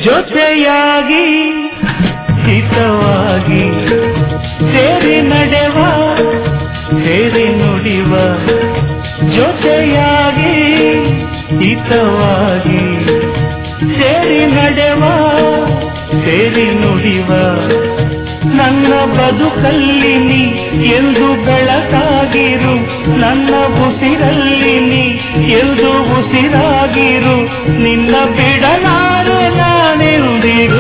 ಜೊತೆಯಾಗಿ ಹಿತವಾಗಿ ಸೇರಿ ನಡೆವ ಸೇರಿ ನುಡಿವ ಜೊತೆಯಾಗಿ ಹಿತವಾಗಿ ಸೇರಿ ನಡೆವ ಸೇರಿ ನುಡಿವ ನನ್ನ ಬದುಕಲ್ಲಿ ನೀ ಎಂದು ಬೆಳಕಾಗಿರು ನನ್ನ ಉಸಿರಲ್ಲಿ ನೀ ಎಂದು ಉಸಿರಾಗಿರು ನಿನ್ನ ಬಿಡಲಾರೆ ನಾನೆಂದಿರು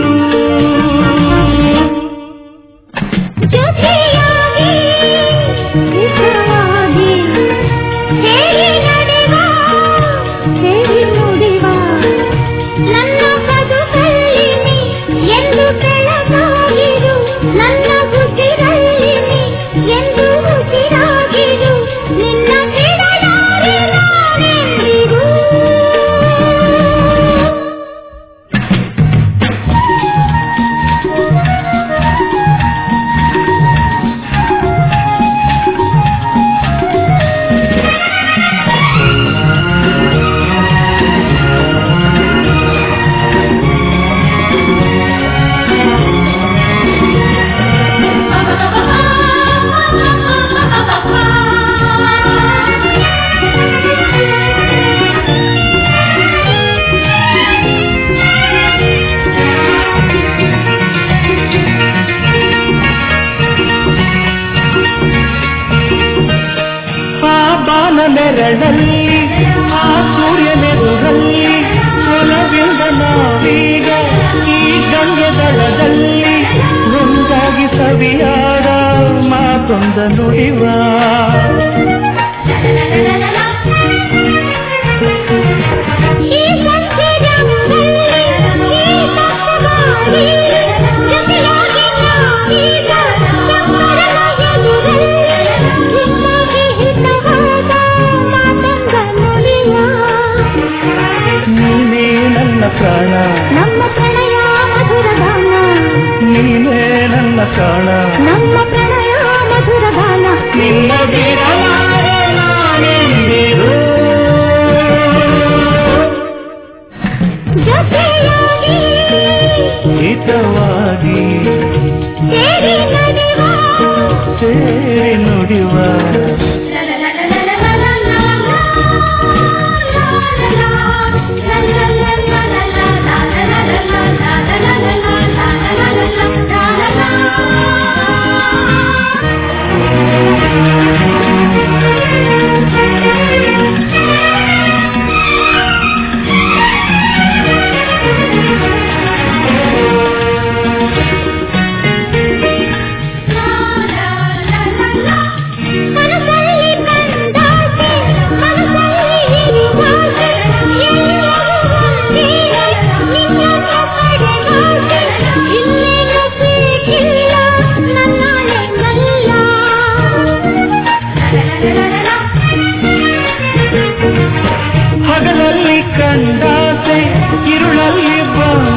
ನೆರಳಲ್ಲಿ ಆ ಸೂರ್ಯನೆದುರಲ್ಲಿ ಒಲವಿಂದ ನಾವೀಗ ಈ ಗಂಗೆ ದಳದಲ್ಲಿ ಒಂದಾಗಿ ಸವಿಯಾದ ಮಾತೊಂದ ನುಡಿವ ಪ್ರಾಣ ನಮ್ಮ ಪ್ರಣಯ ಮಧುರ ಗಾನ ನೀನೇ ನನ್ನ ಪ್ರಾಣ ನಮ್ಮ ಪ್ರಣಯ ಮಧುರ ಗಾನ ನಿನ್ನ ಬಿಡಲಾರೆ ನಾನೆಂದಿರು ಜೊತೆಯಾಗಿ ಹಿತವಾಗಿ ಸೇರಿ ನಡೆವ ಸೇರಿ ನುಡಿವ ಹಗಲಲ್ಲಿ ಕಂಡಾಸೆ ಇರುಳಲ್ಲಿ